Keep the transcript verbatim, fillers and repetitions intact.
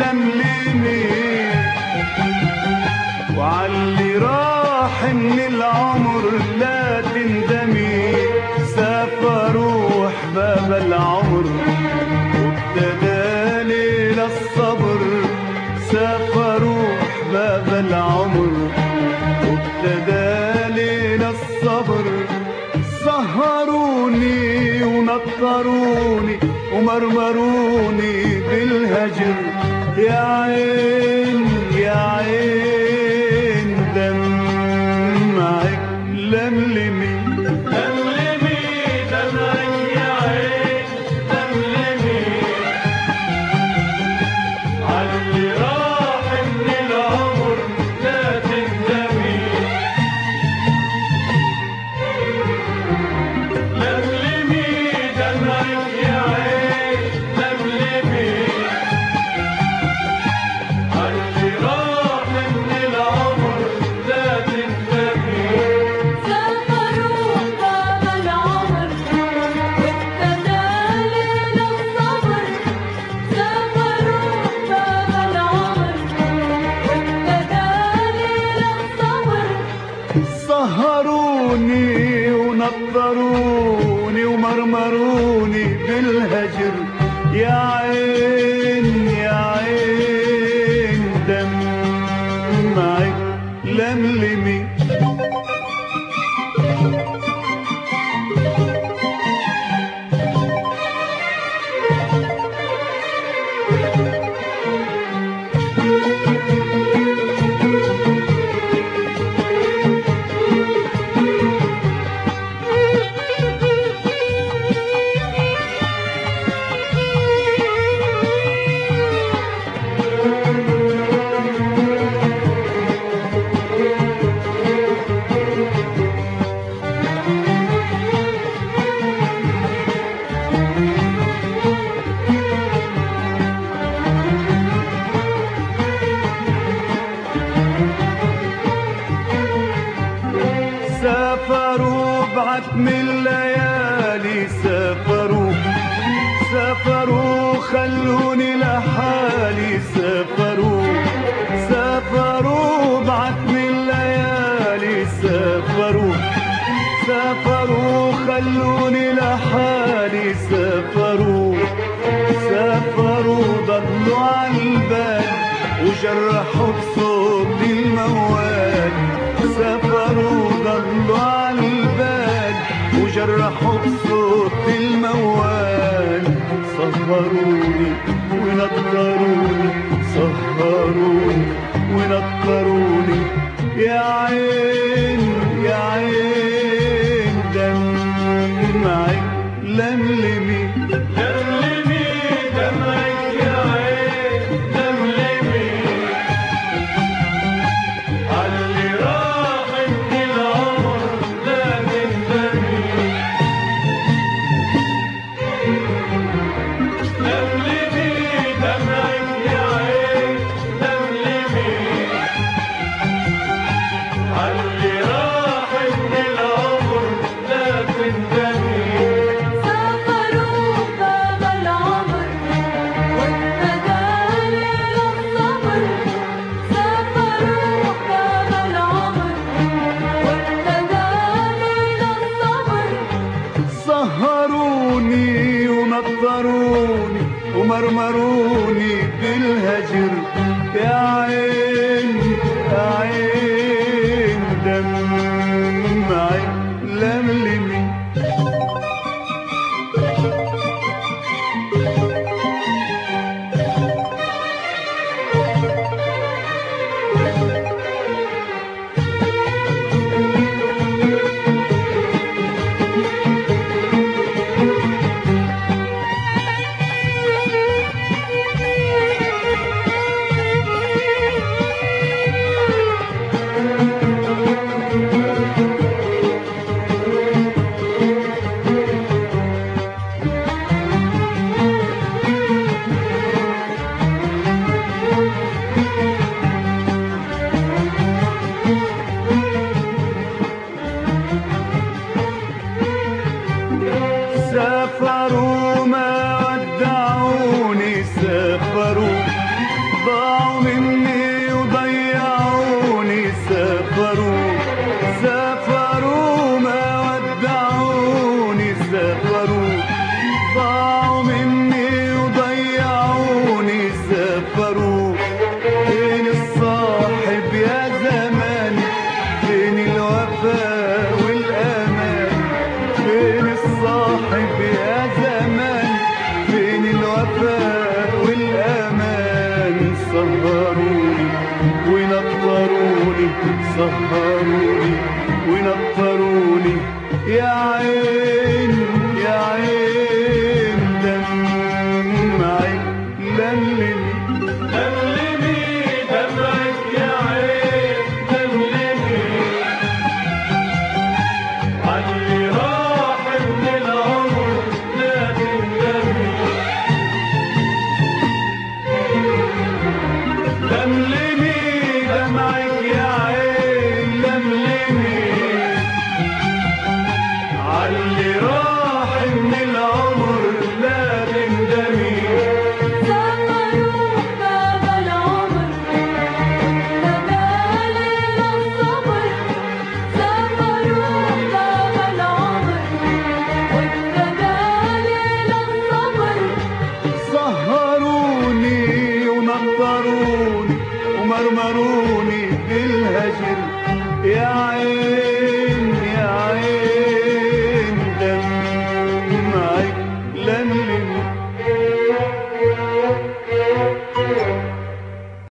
لملمي وعلي راح من العمر لا تندمي. سافروا احباب العمر وابتدى ليل الصبر. سافروا احباب العمر وابتدى ليل الصبر. سهروني ونطروني ومرمروني بالهجر. يا عين يا عين دمعك لملمي لملمي دمعك يا عين لملمي عاللي راح من العمر لا تندمي. لملمي دمعك يا عين لملمي عاللي راح من العمر لا تندمي. سافروا باب العمر وابتدى ليل الصبر. سافروا باب العمر وابتدى ليل الصبر. سهروني ونطروني ومرمروني بالهجر. يا عين يا عين دمعك لملمي سافروا بعتم الليالي. سافروا سافروا خلوني لحالي. سافروا سافروا بعتم الليالي. سافروا سافروا خلوني لحالي. سافروا سافروا ضلوا عالبال وجرحوا بصوت الموال. سافروا ضلوا عالبال وجرحوا بصوت الموال. سهروني ونطروني سهروني ونطروني. يا عين يا عين دمعك لملمي لملمي دمعك يا عين لملمي عاللي راح من العمر لا تندمي. لملمي دمعك يا عين لملمي عاللي راح من العمر لا تندمي. سافروا باب العمر وابتدى ليل الصبر. سافروا باب العمر وابتدى ليل الصبر. سهروني ونطروني ومرمروني بالهجر. يا عين يا عين دمعك لملمي سهروني ونطروني سهروني ونطروني يا عين يا عين دمعي لملمي لملمي دمعك يا عين لملمي عاللي راح من العمر لا تندمي لملمي دمعك يا عين لملمي عاللي راح من العمر لا تندمي سهروا باب العمر تدالي الصبر سهروا باب العمر والتدالي الصبر سهروني ونطروني ومرمروني بالهجر يا عين يا عين